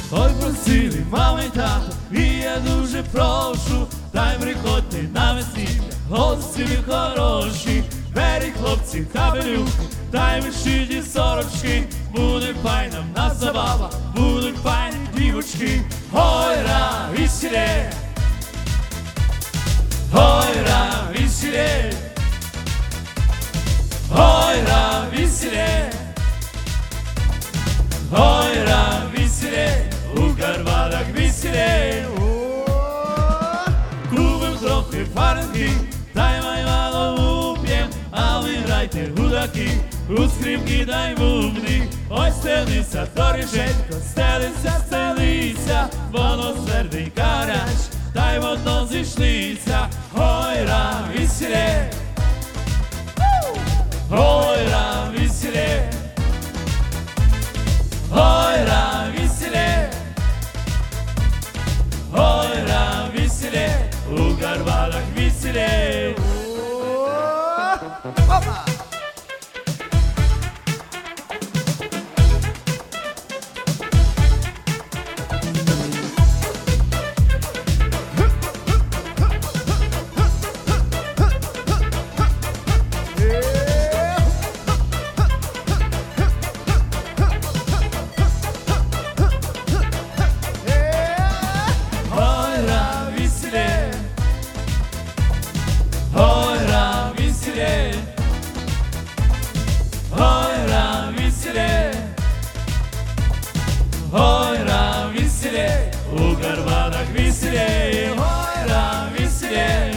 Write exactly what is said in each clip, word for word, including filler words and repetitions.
Ой, просили мама й тато, і я дуже прошу, та й приходьте на весілля, гості ви хороші, бері хлопці капелюхи, та й вишиті сорочки, буде файна в нас забава, будуть файні дівочки. Ой-ра, весілє, ой-ра, весілє, ой-ра, весілє, ой-ра, весілє, у Карпатах весілє. Купим трохи фаренки, та й мало уп'єм, а ви грайте гудаки, у скрипки та й бубни. Ой, стелися, торішенько, стелися, стелися, воно серденька гаряч, та й водно зійшлися. Ой-ра, весілє, ой-ра, весілє, ой-ра, весілє, ой-ра, весілє, у Карпатах весілє. Опа! Ой-ра, весілє, у Карпатах весілє. Ой-ра, весілє,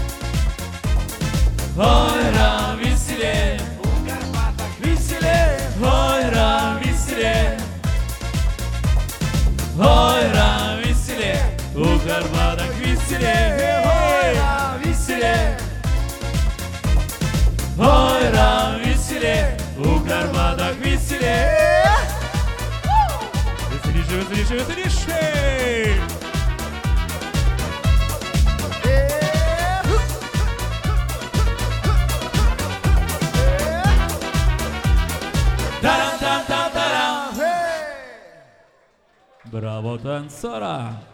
ой-ра, весілє, у Карпатах весілє. Ой-ра, весілє, ой-ра, весілє, у Карпатах весілє. Ой-ра, весілє, ой-ра, весілє, у Карпатах весілє. Веселіше, веселіше, веселіше! Тарам-там-там-тарам! Браво, танцора!